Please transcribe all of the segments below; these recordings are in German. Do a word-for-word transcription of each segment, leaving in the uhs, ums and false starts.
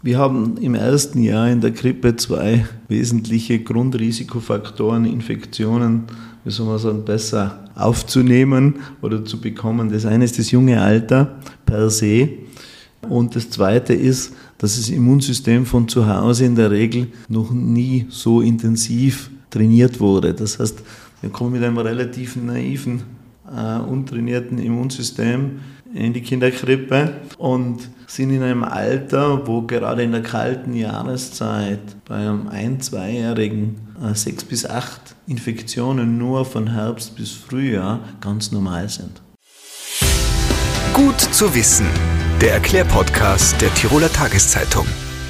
Wir haben im ersten Jahr in der Krippe zwei wesentliche Grundrisikofaktoren, Infektionen, wie soll man sagen, besser aufzunehmen oder zu bekommen. Das eine ist das junge Alter per se und das zweite ist, dass das Immunsystem von zu Hause in der Regel noch nie so intensiv trainiert wurde. Das heißt, wir kommen mit einem relativ naiven, äh, untrainierten Immunsystem in die Kinderkrippe und sind in einem Alter, wo gerade in der kalten Jahreszeit bei einem ein-, zweijährigen äh, sechs bis acht Infektionen nur von Herbst bis Frühjahr ganz normal sind. Gut zu wissen, der Erklärpodcast der Tiroler Tageszeitung.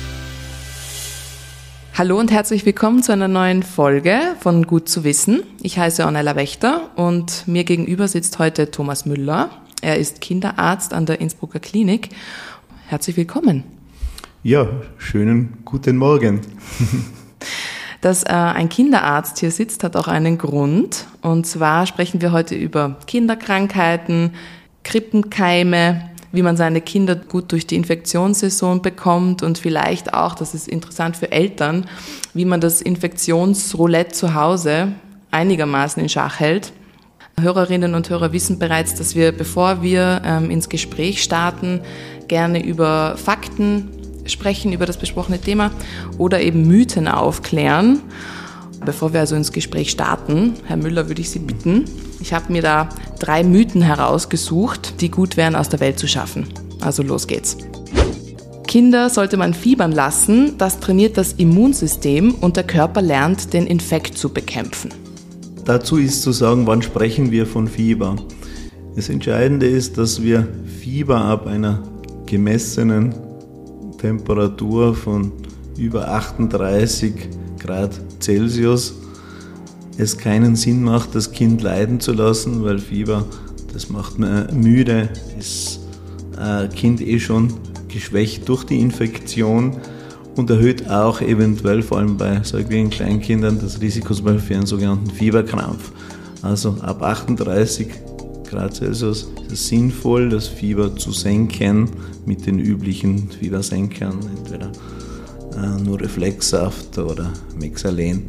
Hallo und herzlich willkommen zu einer neuen Folge von Gut zu wissen. Ich heiße Ornella Wächter und mir gegenüber sitzt heute Thomas Müller. Er ist Kinderarzt an der Innsbrucker Klinik. Herzlich willkommen. Ja, schönen guten Morgen. Dass äh, ein Kinderarzt hier sitzt, hat auch einen Grund. Und zwar sprechen wir heute über Kinderkrankheiten, Krippenkeime, wie man seine Kinder gut durch die Infektionssaison bekommt und vielleicht auch, das ist interessant für Eltern, wie man das Infektionsroulette zu Hause einigermaßen in Schach hält. Hörerinnen und Hörer wissen bereits, dass wir, bevor wir ähm, ins Gespräch starten, gerne über Fakten sprechen, über das besprochene Thema oder eben Mythen aufklären. Bevor wir also ins Gespräch starten, Herr Müller, würde ich Sie bitten, ich habe mir da drei Mythen herausgesucht, die gut wären, aus der Welt zu schaffen. Also los geht's. Kinder sollte man fiebern lassen, das trainiert das Immunsystem und der Körper lernt, den Infekt zu bekämpfen. Dazu ist zu sagen, wann sprechen wir von Fieber. Das Entscheidende ist, dass wir Fieber ab einer gemessenen Temperatur von über achtunddreißig Grad Celsius es keinen Sinn macht, das Kind leiden zu lassen, weil Fieber, das macht man müde, ist ein Kind eh schon geschwächt durch die Infektion und erhöht auch eventuell, vor allem bei säuglingen Kleinkindern, das Risiko für einen sogenannten Fieberkrampf. Also ab achtunddreißig Grad Celsius ist es sinnvoll, das Fieber zu senken mit den üblichen Fiebersenkern, entweder äh, nur Reflexsaft oder Mexalen.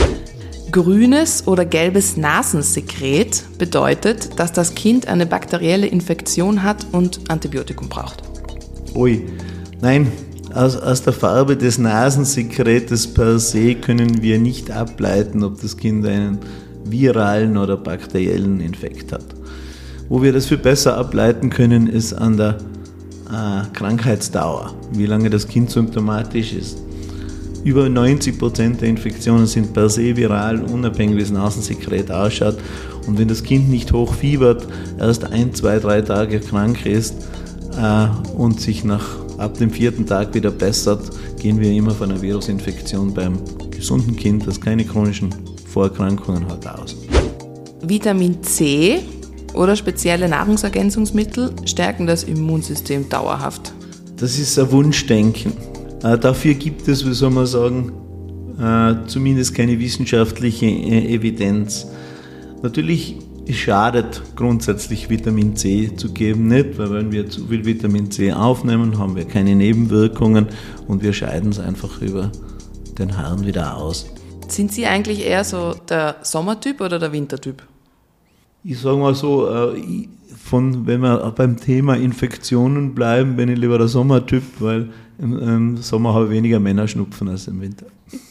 Grünes oder gelbes Nasensekret bedeutet, dass das Kind eine bakterielle Infektion hat und Antibiotikum braucht. Ui, nein. Aus, aus der Farbe des Nasensekretes per se können wir nicht ableiten, ob das Kind einen viralen oder bakteriellen Infekt hat. Wo wir das viel besser ableiten können, ist an der äh, Krankheitsdauer, wie lange das Kind symptomatisch ist. Über neunzig Prozent der Infektionen sind per se viral, unabhängig wie das Nasensekret ausschaut. Und wenn das Kind nicht hoch fiebert, erst ein, zwei, drei Tage krank ist äh, und sich nach ab dem vierten Tag wieder bessert, gehen wir immer von einer Virusinfektion beim gesunden Kind, das keine chronischen Vorerkrankungen hat, aus. Vitamin C oder spezielle Nahrungsergänzungsmittel stärken das Immunsystem dauerhaft. Das ist ein Wunschdenken. Äh, dafür gibt es, wie soll man sagen, äh, zumindest keine wissenschaftliche äh, Evidenz. Natürlich Es schadet grundsätzlich Vitamin C zu geben nicht, weil wenn wir zu viel Vitamin C aufnehmen, haben wir keine Nebenwirkungen und wir scheiden es einfach über den Harn wieder aus. Sind Sie eigentlich eher so der Sommertyp oder der Wintertyp? Ich sage mal so, von, wenn wir beim Thema Infektionen bleiben, bin ich lieber der Sommertyp, weil im, im Sommer habe ich weniger Männerschnupfen als im Winter.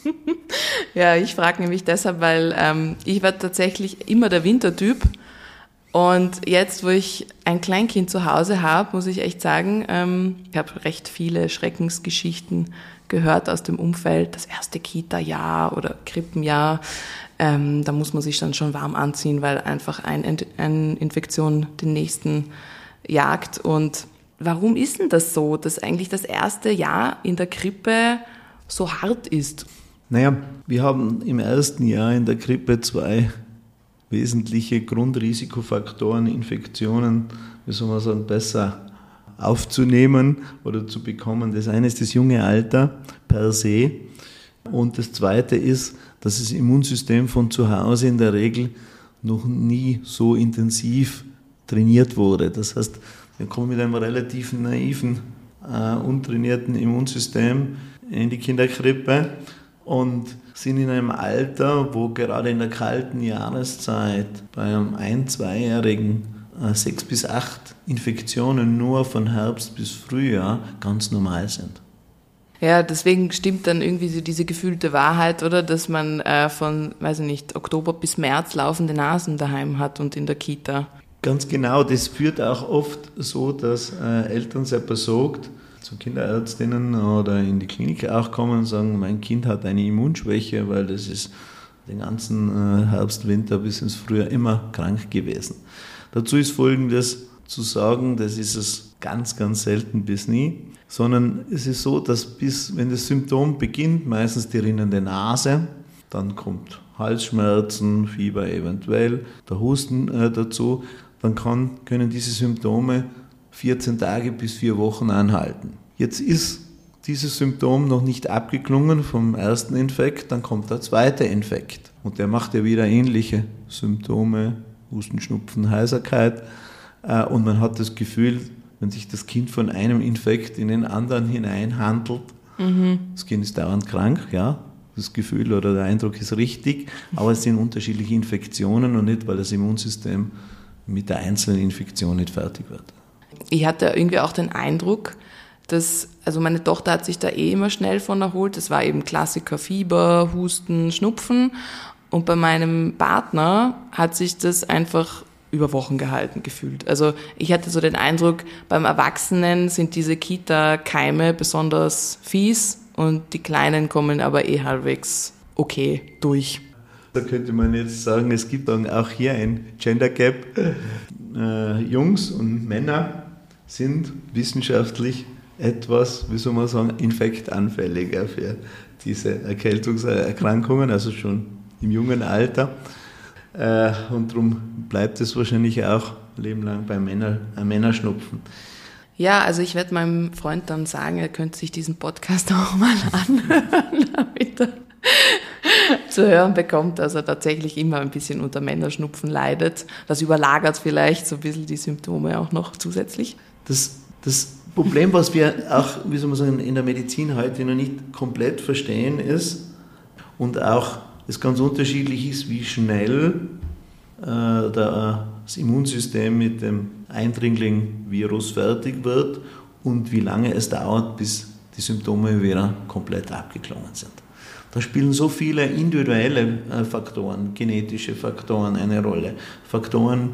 Ja, ich frage nämlich deshalb, weil ähm, ich war tatsächlich immer der Wintertyp und jetzt, wo ich ein Kleinkind zu Hause habe, muss ich echt sagen, ähm, ich habe recht viele Schreckensgeschichten gehört aus dem Umfeld, das erste Kita-Jahr oder Krippenjahr, ähm, da muss man sich dann schon warm anziehen, weil einfach ein, eine Infektion den nächsten jagt. Und warum ist denn das so, dass eigentlich das erste Jahr in der Krippe so hart ist? Naja, wir haben im ersten Jahr in der Krippe zwei wesentliche Grundrisikofaktoren, Infektionen, wie soll man sagen, besser aufzunehmen oder zu bekommen. Das eine ist das junge Alter per se und das zweite ist, dass das Immunsystem von zu Hause in der Regel noch nie so intensiv trainiert wurde. Das heißt, wir kommen mit einem relativ naiven, äh, untrainierten Immunsystem in die Kinderkrippe und sind in einem Alter, wo gerade in der kalten Jahreszeit bei einem ein-, zweijährigen äh, sechs bis acht Infektionen nur von Herbst bis Frühjahr ganz normal sind. Ja, deswegen stimmt dann irgendwie so diese gefühlte Wahrheit, oder? Dass man äh, von, weiß ich nicht, Oktober bis März laufende Nasen daheim hat und in der Kita. Ganz genau, das führt auch oft so, dass äh, Eltern sehr besorgt zu Kinderärztinnen oder in die Klinik auch kommen und sagen, mein Kind hat eine Immunschwäche, weil das ist den ganzen äh, Herbst, Winter bis ins Frühjahr immer krank gewesen. Dazu ist Folgendes zu sagen, das ist es ganz, ganz selten bis nie, sondern es ist so, dass bis, wenn das Symptom beginnt, meistens die rinnende Nase, dann kommt Halsschmerzen, Fieber eventuell, der Husten äh, dazu, dann kann, können diese Symptome vierzehn Tage bis vier Wochen anhalten. Jetzt ist dieses Symptom noch nicht abgeklungen vom ersten Infekt, dann kommt der zweite Infekt und der macht ja wieder ähnliche Symptome, Husten, Schnupfen, Heiserkeit und man hat das Gefühl, wenn sich das Kind von einem Infekt in den anderen hineinhandelt, mhm. das Kind ist dauernd krank, ja, das Gefühl oder der Eindruck ist richtig, aber es sind unterschiedliche Infektionen und nicht, weil das Immunsystem mit der einzelnen Infektion nicht fertig wird. Ich hatte irgendwie auch den Eindruck, dass, also meine Tochter hat sich da eh immer schnell von erholt. Das war eben Klassiker Fieber, Husten, Schnupfen. Und bei meinem Partner hat sich das einfach über Wochen gehalten gefühlt. Also ich hatte so den Eindruck, beim Erwachsenen sind diese Kita-Keime besonders fies und die Kleinen kommen aber eh halbwegs okay durch. Da könnte man jetzt sagen, es gibt dann auch hier ein Gender Gap. Äh, Jungs und Männer sind wissenschaftlich etwas, wie soll man sagen, infektanfälliger für diese Erkältungserkrankungen, also schon im jungen Alter. Äh, und darum bleibt es wahrscheinlich auch ein Leben lang bei Männer, äh, Männerschnupfen. Ja, also ich werde meinem Freund dann sagen, er könnte sich diesen Podcast auch mal anhören, damit er zu hören bekommt, dass er tatsächlich immer ein bisschen unter Männerschnupfen leidet. Das überlagert vielleicht so ein bisschen die Symptome auch noch zusätzlich. Das, das Problem, was wir auch, wie soll man sagen, in der Medizin heute noch nicht komplett verstehen ist und auch es ganz unterschiedlich ist, wie schnell äh, der, das Immunsystem mit dem Eindringling-Virus fertig wird und wie lange es dauert, bis die Symptome wieder komplett abgeklungen sind. Da spielen so viele individuelle Faktoren, genetische Faktoren eine Rolle. Faktoren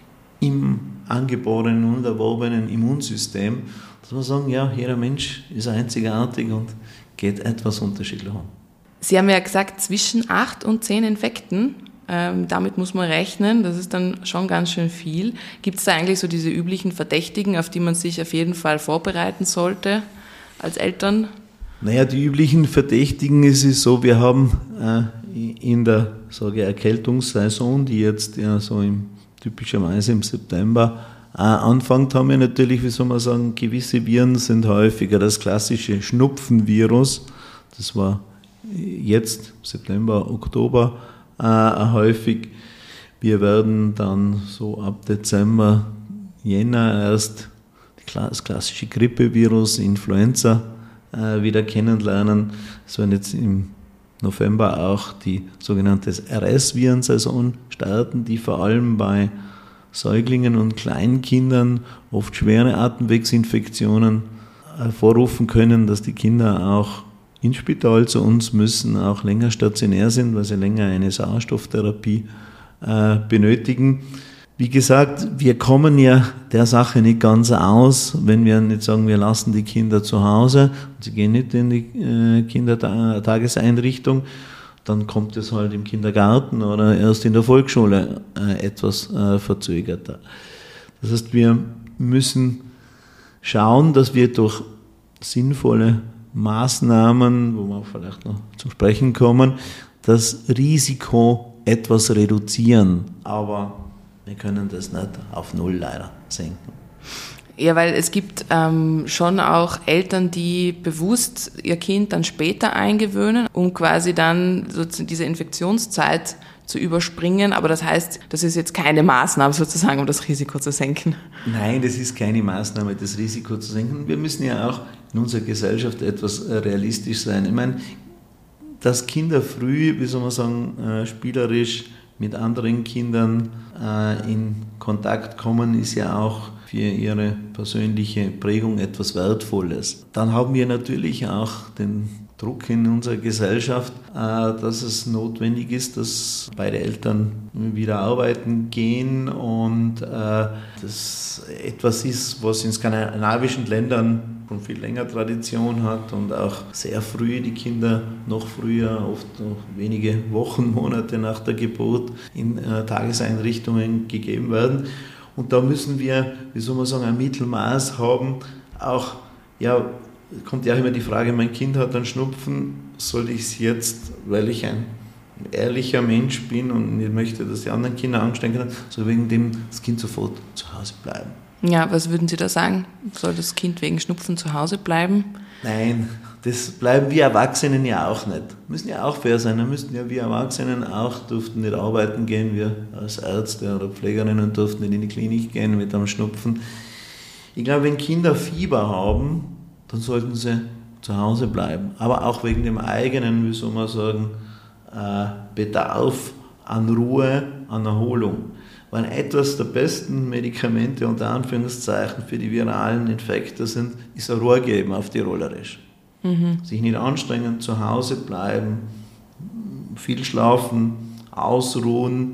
im angeborenen und erworbenen Immunsystem, dass wir sagen, ja, jeder Mensch ist einzigartig und geht etwas unterschiedlich um. Sie haben ja gesagt, zwischen acht und zehn Infekten, ähm, damit muss man rechnen, das ist dann schon ganz schön viel. Gibt es da eigentlich so diese üblichen Verdächtigen, auf die man sich auf jeden Fall vorbereiten sollte als Eltern? Naja, die üblichen Verdächtigen ist es so, wir haben äh, in der sage ich, Erkältungssaison, die jetzt ja so im, typischerweise im September äh, anfängt, haben wir natürlich, wie soll man sagen, gewisse Viren sind häufiger. Das klassische Schnupfenvirus, das war jetzt September, Oktober äh, häufig. Wir werden dann so ab Dezember, Jänner erst das klassische Grippevirus, Influenza wieder kennenlernen. Es werden jetzt im November auch die sogenannte R S-Virensaison starten, die vor allem bei Säuglingen und Kleinkindern oft schwere Atemwegsinfektionen hervorrufen können, dass die Kinder auch ins Spital zu uns müssen, auch länger stationär sind, weil sie länger eine Sauerstofftherapie äh, benötigen. Wie gesagt, wir kommen ja der Sache nicht ganz aus, wenn wir nicht sagen, wir lassen die Kinder zu Hause, sie gehen nicht in die äh, Kindertageseinrichtung, dann kommt es halt im Kindergarten oder erst in der Volksschule äh, etwas äh, verzögerter. Das heißt, wir müssen schauen, dass wir durch sinnvolle Maßnahmen, wo wir vielleicht noch zum Sprechen kommen, das Risiko etwas reduzieren, aber wir können das nicht auf Null leider senken. Ja, weil es gibt ähm, schon auch Eltern, die bewusst ihr Kind dann später eingewöhnen, um quasi dann sozusagen diese Infektionszeit zu überspringen. Aber das heißt, das ist jetzt keine Maßnahme sozusagen, um das Risiko zu senken. Nein, das ist keine Maßnahme, das Risiko zu senken. Wir müssen ja auch in unserer Gesellschaft etwas realistisch sein. Ich meine, dass Kinder früh, wie soll man sagen, spielerisch mit anderen Kindern in Kontakt kommen, ist ja auch für ihre persönliche Prägung etwas Wertvolles. Dann haben wir natürlich auch den Druck in unserer Gesellschaft, dass es notwendig ist, dass beide Eltern wieder arbeiten gehen und das etwas ist, was in skandinavischen Ländern schon viel länger Tradition hat und auch sehr früh die Kinder noch früher, oft noch wenige Wochen, Monate nach der Geburt in Tageseinrichtungen gegeben werden. Und da müssen wir, wie soll man sagen, ein Mittelmaß haben. Auch, ja, kommt ja auch immer die Frage, mein Kind hat einen Schnupfen, soll ich es jetzt, weil ich ein ehrlicher Mensch bin und nicht möchte, dass die anderen Kinder anstecken können, soll wegen dem das Kind sofort zu Hause bleiben. Ja, was würden Sie da sagen? Soll das Kind wegen Schnupfen zu Hause bleiben? Nein, das bleiben wir Erwachsenen ja auch nicht. Müssen ja auch fair sein. Dann müssten ja wir Erwachsenen auch, durften nicht arbeiten gehen, wir als Ärzte oder Pflegerinnen durften nicht in die Klinik gehen mit einem Schnupfen. Ich glaube, wenn Kinder Fieber haben, dann sollten sie zu Hause bleiben. Aber auch wegen dem eigenen, wie soll man sagen, Bedarf an Ruhe, an Erholung. Weil etwas der besten Medikamente unter Anführungszeichen für die viralen Infekte sind, ist ein Ruhe geben auf Tirolerisch. Mhm. Sich nicht anstrengen, zu Hause bleiben, viel schlafen, ausruhen,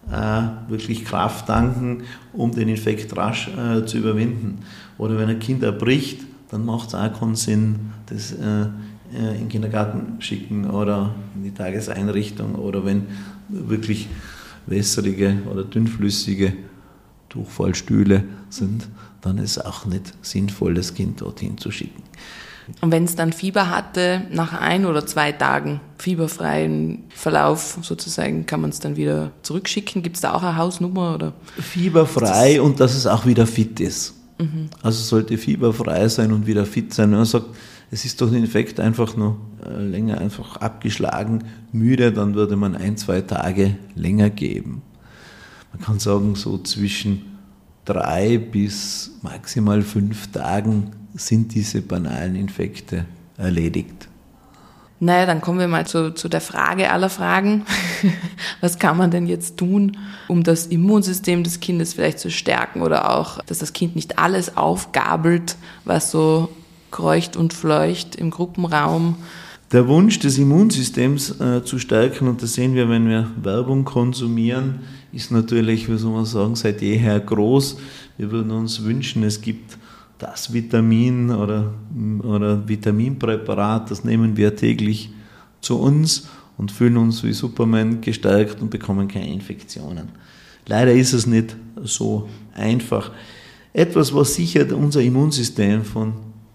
äh, wirklich Kraft tanken, um den Infekt rasch äh, zu überwinden. Oder wenn ein Kind erbricht, dann macht es auch keinen Sinn, das äh, in den Kindergarten schicken oder in die Tageseinrichtung. Oder wenn wirklich wässrige oder dünnflüssige Durchfallstühle sind, dann ist es auch nicht sinnvoll, das Kind dorthin zu schicken. Und wenn es dann Fieber hatte, nach ein oder zwei Tagen fieberfreien Verlauf sozusagen, kann man es dann wieder zurückschicken? Gibt es da auch eine Hausnummer? Oder? Fieberfrei das und dass es auch wieder fit ist. Mhm. Also sollte fieberfrei sein und wieder fit sein. Wenn man sagt, es ist durch den Infekt einfach noch länger einfach abgeschlagen, müde, dann würde man ein, zwei Tage länger geben. Man kann sagen, so zwischen drei bis maximal fünf Tagen sind diese banalen Infekte erledigt. Naja, dann kommen wir mal zu, zu der Frage aller Fragen. Was kann man denn jetzt tun, um das Immunsystem des Kindes vielleicht zu stärken oder auch, dass das Kind nicht alles aufgabelt, was so kreucht und fleucht im Gruppenraum? Der Wunsch des Immunsystems äh, zu stärken, und das sehen wir, wenn wir Werbung konsumieren, ist natürlich, wie soll man sagen, seit jeher groß. Wir würden uns wünschen, es gibt das Vitamin oder, oder Vitaminpräparat, das nehmen wir täglich zu uns und fühlen uns wie Superman gestärkt und bekommen keine Infektionen. Leider ist es nicht so einfach. Etwas, was sicher unser Immunsystem von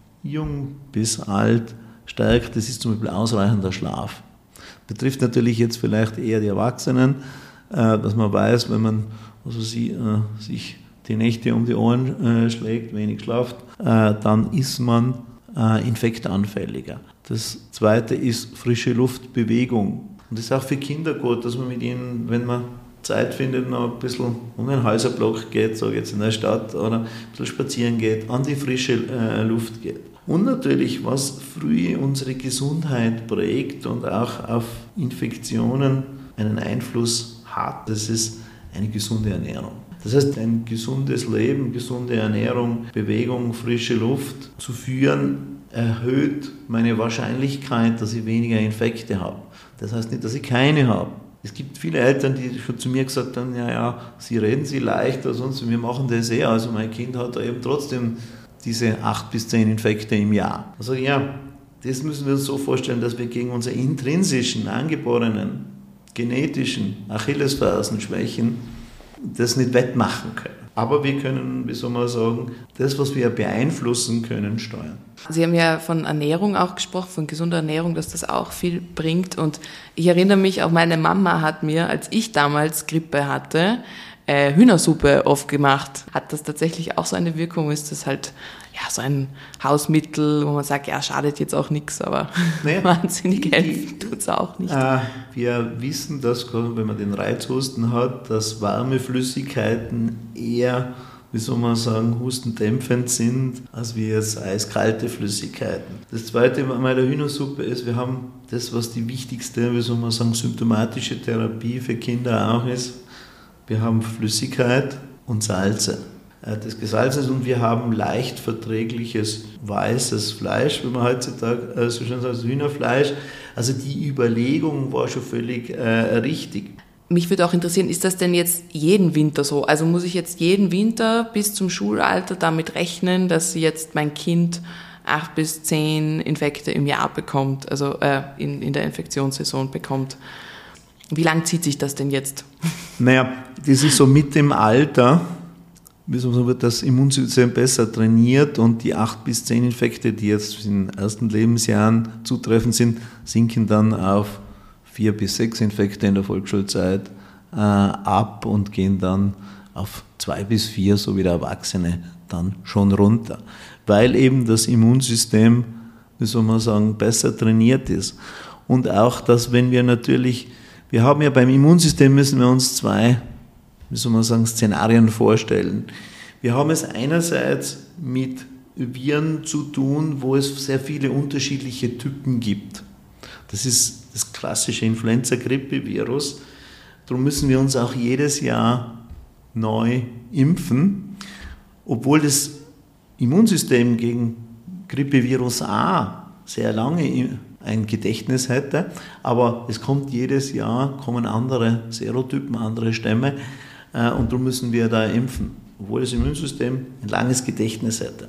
jung bis alt stärkt, das ist zum Beispiel ausreichender Schlaf. Betrifft natürlich jetzt vielleicht eher die Erwachsenen, dass man weiß, wenn man also sie, sich die Nächte um die Ohren schlägt, wenig schlaft, dann ist man infektanfälliger. Das Zweite ist frische Luft, Bewegung. Und das ist auch für Kinder gut, dass man mit ihnen, wenn man Zeit findet, noch ein bisschen um den Häuserblock geht, so jetzt in der Stadt, oder ein bisschen spazieren geht, an die frische Luft geht. Und natürlich, was früh unsere Gesundheit prägt und auch auf Infektionen einen Einfluss hat, das ist eine gesunde Ernährung. Das heißt, ein gesundes Leben, gesunde Ernährung, Bewegung, frische Luft zu führen, erhöht meine Wahrscheinlichkeit, dass ich weniger Infekte habe. Das heißt nicht, dass ich keine habe. Es gibt viele Eltern, die schon zu mir gesagt haben, ja, ja, sie reden sie leicht oder sonst, wir machen das eh, also mein Kind hat da eben trotzdem diese acht bis zehn Infekte im Jahr. Also ja, das müssen wir uns so vorstellen, dass wir gegen unsere intrinsischen, angeborenen, genetischen Achillesfersenschwächen das nicht wettmachen können. Aber wir können, wie soll man sagen, das, was wir beeinflussen können, steuern. Sie haben ja von Ernährung auch gesprochen, von gesunder Ernährung, dass das auch viel bringt. Und ich erinnere mich, auch meine Mama hat mir, als ich damals Grippe hatte, äh, Hühnersuppe oft gemacht. Hat das tatsächlich auch so eine Wirkung? Ist das halt ja ja, so ein Hausmittel, wo man sagt, ja, schadet jetzt auch nichts, aber naja, wahnsinnig helfen tut es auch nicht. Äh, wir wissen, dass, wenn man den Reizhusten hat, dass warme Flüssigkeiten eher, wie soll man sagen, hustendämpfend sind, als wie jetzt eiskalte Flüssigkeiten. Das Zweite bei der Hühnersuppe ist, wir haben das, was die wichtigste, wie soll man sagen, symptomatische Therapie für Kinder auch ist. Wir haben Flüssigkeit und Salze des Gesalzes und wir haben leicht verträgliches weißes Fleisch, wie man heutzutage so schön sagt, Hühnerfleisch. Also die Überlegung war schon völlig äh, richtig. Mich würde auch interessieren, ist das denn jetzt jeden Winter so? Also muss ich jetzt jeden Winter bis zum Schulalter damit rechnen, dass jetzt mein Kind acht bis zehn Infekte im Jahr bekommt, also äh, in, in der Infektionssaison bekommt? Wie lang zieht sich das denn jetzt? Naja, das ist so mit dem Alter, wie soll man sagen, wird das Immunsystem besser trainiert und die acht bis zehn Infekte, die jetzt in den ersten Lebensjahren zutreffend sind, sinken dann auf vier bis sechs Infekte in der Volksschulzeit äh, ab und gehen dann auf zwei bis vier, so wie der Erwachsene, dann schon runter. Weil eben das Immunsystem, wie soll man sagen, besser trainiert ist. Und auch, dass wenn wir natürlich, wir haben ja beim Immunsystem, müssen wir uns zwei, wie soll man sagen, Szenarien vorstellen. Wir haben es einerseits mit Viren zu tun, wo es sehr viele unterschiedliche Typen gibt. Das ist das klassische Influenza-Grippe-Virus. Darum müssen wir uns auch jedes Jahr neu impfen, obwohl das Immunsystem gegen Grippevirus A sehr lange ein Gedächtnis hätte, aber es kommt jedes Jahr, kommen andere Serotypen, andere Stämme äh, und darum müssen wir da impfen, obwohl das Immunsystem ein langes Gedächtnis hätte.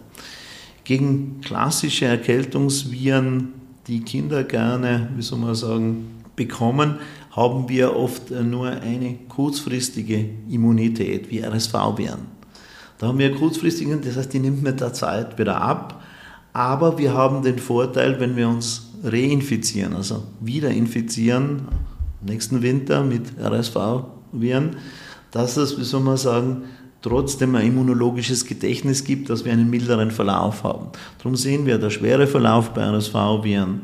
Gegen klassische Erkältungsviren, die Kinder gerne, wie soll man sagen, bekommen, haben wir oft nur eine kurzfristige Immunität, wie R S V-Viren. Da haben wir kurzfristige, das heißt, die nimmt mit der Zeit wieder ab, aber wir haben den Vorteil, wenn wir uns reinfizieren, also wieder infizieren, nächsten Winter mit R S V-Viren, dass es, wie soll man sagen, trotzdem ein immunologisches Gedächtnis gibt, dass wir einen milderen Verlauf haben. Darum sehen wir, der schwere Verlauf bei R S V-Viren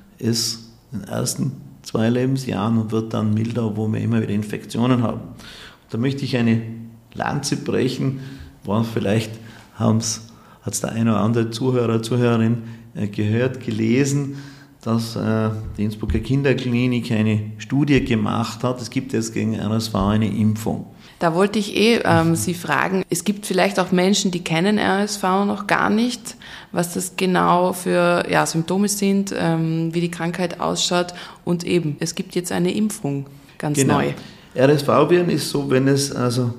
ist in den ersten zwei Lebensjahren und wird dann milder, obwohl wir immer wieder Infektionen haben. Da möchte ich eine Lanze brechen, war vielleicht hat es der eine oder andere Zuhörer, Zuhörerin gehört, gelesen, dass äh, die Innsbrucker Kinderklinik eine Studie gemacht hat. Es gibt jetzt gegen R S V eine Impfung. Da wollte ich eh ähm, Sie fragen, es gibt vielleicht auch Menschen, die kennen R S V noch gar nicht, was das genau für ja, Symptome sind, ähm, wie die Krankheit ausschaut und eben, es gibt jetzt eine Impfung, ganz genau. neu. R S V-Viren ist so, wenn es also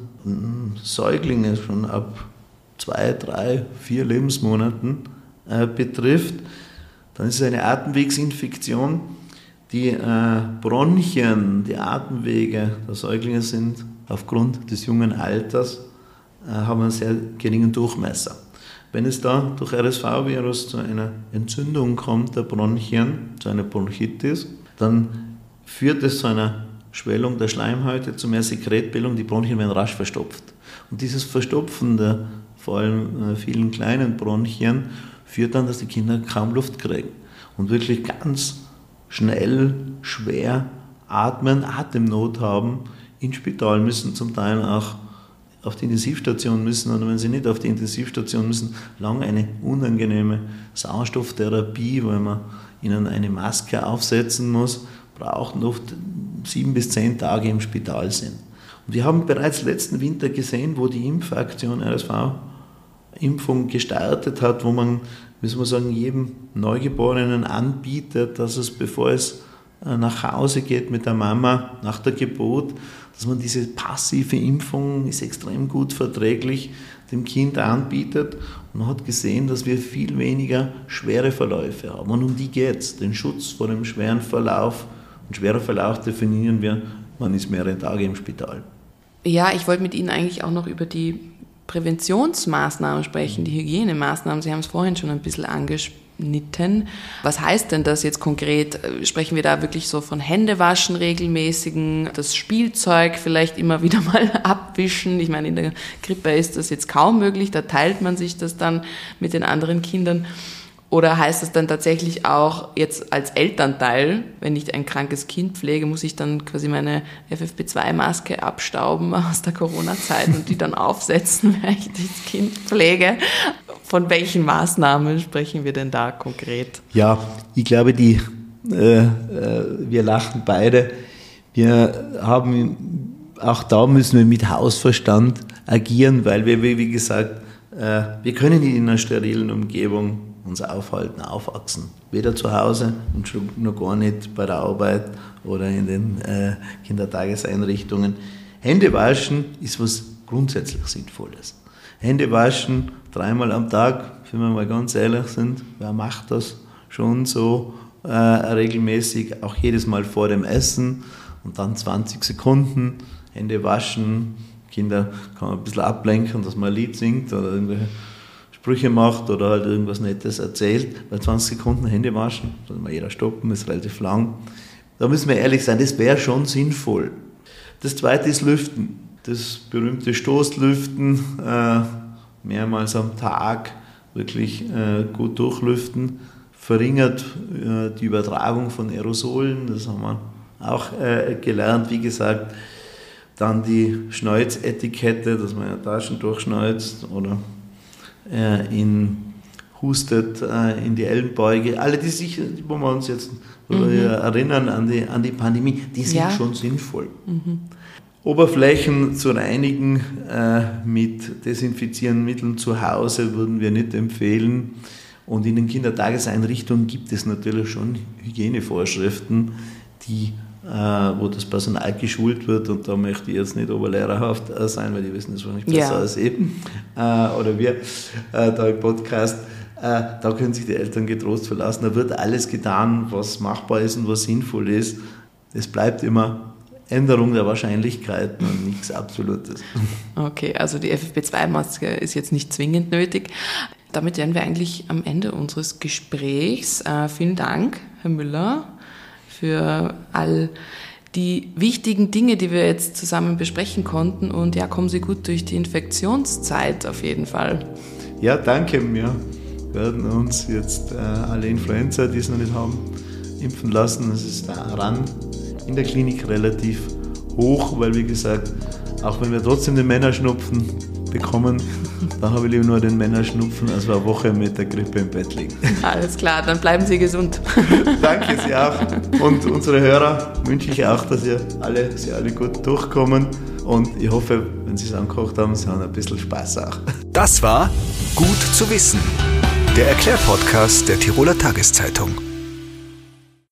Säuglinge schon ab zwei, drei, vier Lebensmonaten äh, betrifft, dann ist es eine Atemwegsinfektion. Die äh, Bronchien, die Atemwege der Säuglinge sind aufgrund des jungen Alters, äh, haben einen sehr geringen Durchmesser. Wenn es da durch R S V-Virus zu einer Entzündung kommt der Bronchien, zu einer Bronchitis, dann führt es zu einer Schwellung der Schleimhäute, zu mehr Sekretbildung, die Bronchien werden rasch verstopft. Und dieses Verstopfen der vor allem äh, vielen kleinen Bronchien führt dann, dass die Kinder kaum Luft kriegen und wirklich ganz schnell, schwer atmen, Atemnot haben, ins Spital müssen, zum Teil auch auf die Intensivstation müssen oder wenn sie nicht auf die Intensivstation müssen, lange eine unangenehme Sauerstofftherapie, weil man ihnen eine Maske aufsetzen muss, brauchen oft sieben bis zehn Tage im Spital sind. Und wir haben bereits letzten Winter gesehen, wo die Impfaktion R S V-Impfung gestartet hat, wo man, müssen wir sagen, jedem Neugeborenen anbietet, dass es, bevor es nach Hause geht mit der Mama nach der Geburt, dass man diese passive Impfung ist extrem gut verträglich dem Kind anbietet. Und man hat gesehen, dass wir viel weniger schwere Verläufe haben. Und um die geht es, den Schutz vor dem schweren Verlauf. Und schwerer Verlauf definieren wir, man ist mehrere Tage im Spital. Ja, ich wollte mit Ihnen eigentlich auch noch über die Präventionsmaßnahmen sprechen, die Hygienemaßnahmen. Sie haben es vorhin schon ein bisschen angesprochen. Nitten. Was heißt denn das jetzt konkret? Sprechen wir da wirklich so von Händewaschen regelmäßigen, das Spielzeug vielleicht immer wieder mal abwischen? Ich meine, in der Krippe ist das jetzt kaum möglich, da teilt man sich das dann mit den anderen Kindern. Oder heißt das dann tatsächlich auch jetzt als Elternteil, wenn ich ein krankes Kind pflege, muss ich dann quasi meine F F P zwei Maske abstauben aus der Corona-Zeit und die dann aufsetzen, wenn ich das Kind pflege? Von welchen Maßnahmen sprechen wir denn da konkret? Ja, ich glaube, die, äh, äh, wir lachen beide. Wir haben, auch da müssen wir mit Hausverstand agieren, weil wir, wie gesagt, äh, wir können nicht in einer sterilen Umgebung uns aufhalten, aufwachsen. Weder zu Hause und schon noch gar nicht bei der Arbeit oder in den äh, Kindertageseinrichtungen. Hände waschen ist was grundsätzlich Sinnvolles. Hände waschen dreimal am Tag, wenn wir mal ganz ehrlich sind, wer macht das schon so äh, regelmäßig, auch jedes Mal vor dem Essen und dann zwanzig Sekunden Hände waschen. Kinder kann man ein bisschen ablenken, dass man ein Lied singt oder irgendwelche Sprüche macht oder halt irgendwas Nettes erzählt. Bei zwanzig Sekunden Hände waschen, da muss jeder stoppen, ist relativ lang. Da müssen wir ehrlich sein, das wäre schon sinnvoll. Das zweite ist Lüften. Das berühmte Stoßlüften, äh, mehrmals am Tag wirklich äh, gut durchlüften, verringert äh, die Übertragung von Aerosolen, das haben wir auch äh, gelernt, wie gesagt. Dann die Schneuzetikette, dass man ja Taschen durchschneuzt oder äh, in, hustet äh, in die Ellenbeuge. Alle, die sich, wo wir uns jetzt mhm. äh, erinnern an die, an die Pandemie, die sind ja schon sinnvoll. Mhm. Oberflächen zu reinigen äh, mit desinfizierenden Mitteln zu Hause würden wir nicht empfehlen. Und in den Kindertageseinrichtungen gibt es natürlich schon Hygienevorschriften, die, äh, wo das Personal geschult wird. Und da möchte ich jetzt nicht oberlehrerhaft äh, sein, weil die wissen das wahrscheinlich besser ja. als ich äh, oder wir äh, da im Podcast. Äh, da können sich die Eltern getrost verlassen. Da wird alles getan, was machbar ist und was sinnvoll ist. Es bleibt immer Änderung der Wahrscheinlichkeiten und nichts Absolutes. Okay, also die F F P zwei Maske ist jetzt nicht zwingend nötig. Damit wären wir eigentlich am Ende unseres Gesprächs. Äh, vielen Dank, Herr Müller, für all die wichtigen Dinge, die wir jetzt zusammen besprechen konnten. Und ja, kommen Sie gut durch die Infektionszeit auf jeden Fall. Ja, danke. Wir werden uns jetzt äh, alle Influenza, die es noch nicht haben, impfen lassen. Es ist daran in der Klinik relativ hoch, weil wie gesagt, auch wenn wir trotzdem den Männerschnupfen bekommen, da habe ich lieber nur den Männerschnupfen, als wir eine Woche mit der Grippe im Bett liegen. Alles klar, dann bleiben Sie gesund. Danke, Sie auch. Und unsere Hörer wünsche ich auch, dass ihr alle, Sie alle gut durchkommen. Und ich hoffe, wenn Sie es angekocht haben, Sie haben ein bisschen Spaß auch. Das war Gut zu wissen, der Erklärpodcast der Tiroler Tageszeitung.